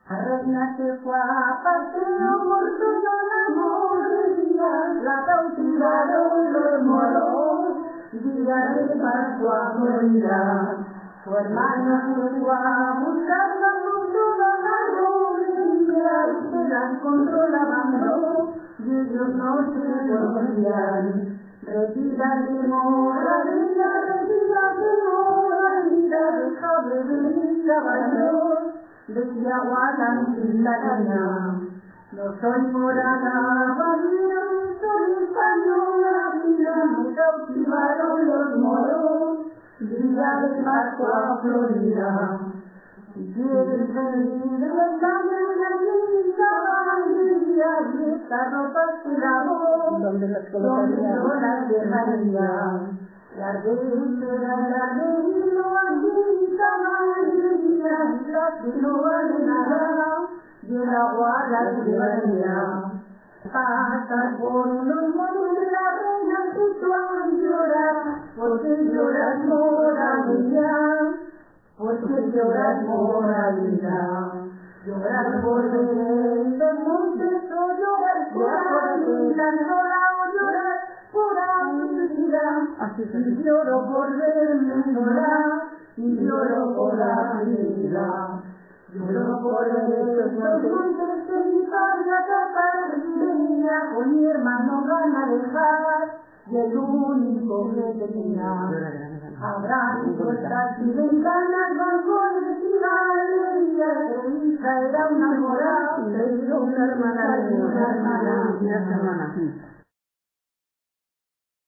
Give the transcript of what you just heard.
La reina se fue a paseo por todo el amor, la cautivaron los moros, día de Pascua morirá. Su hermana se fue a buscarla por toda la romería, y se la encontró lavando, y ellos no se volvían. Retírate, moradita, retírate, moradita, deja de venir caballo, desde agua tranquila caña. No soy morada, marina, soy española, mira, me cautivaron los moros, día de Pascua Florida. Si quieres venir, déjame venir, caballería, y esta ropa se lavó, donde yo las dejaría. La guerrera, la reino, aquí, caballería, y la que no vale nada, y el agua la llevaría. Pasa por unos moros de la reina que tú a llorar, porque lloras moralidad, porque lloras moralidad. Llorar por el de montes o llorar por la sola o llorar por la vida. Y lloro por verme sola, y lloro por la vida. Lloro por los montes que mi padre acá tenía, con mi hermano van a dejar, y el único que tenía. Habrán puertas y ventanas, balcones y galerías, mi hija era una mora, le dio una hermana,